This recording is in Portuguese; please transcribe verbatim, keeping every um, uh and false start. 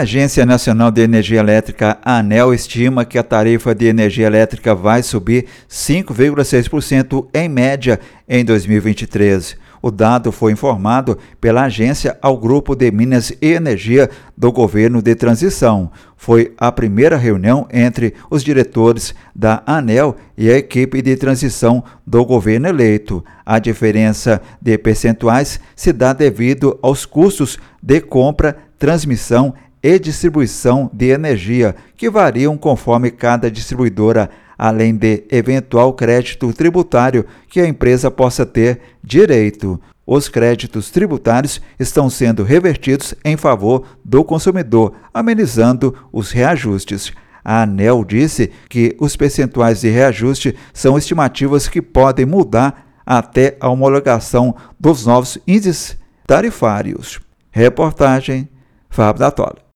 Agência Nacional de Energia Elétrica, a ANEEL, estima que a tarifa de energia elétrica vai subir cinco vírgula seis por cento em média em dois mil e vinte e três. O dado foi informado pela agência ao Grupo de Minas e Energia do Governo de Transição. Foi a primeira reunião entre os diretores da ANEEL e a equipe de transição do governo eleito. A diferença de percentuais se dá devido aos custos de compra, transmissão e distribuição de energia, que variam conforme cada distribuidora, além de eventual crédito tributário que a empresa possa ter direito. Os créditos tributários estão sendo revertidos em favor do consumidor, amenizando os reajustes. A ANEEL disse que os percentuais de reajuste são estimativas que podem mudar até a homologação dos novos índices tarifários. Reportagem Fábio da Tola.